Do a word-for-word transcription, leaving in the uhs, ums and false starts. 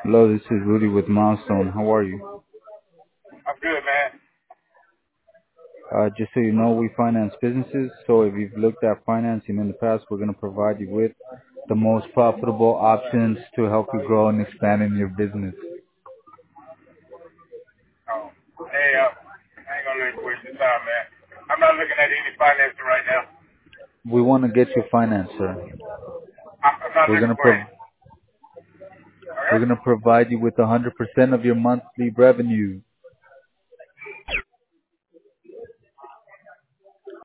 Hello, this is Rudy with Milestone. How are you? I'm good, man. Uh, just so you know, we finance businesses. So if you've looked at financing in the past, we're going to provide you with the most profitable options to help you grow and expand in your business. Oh, hey, uh, I ain't gonna let you waste your time, man. I'm not looking at any financing right now. We want to get you financed, sir. I, I'm not We're going looking to for pro- any. we're Okay? going to provide you with one hundred percent of your monthly revenue.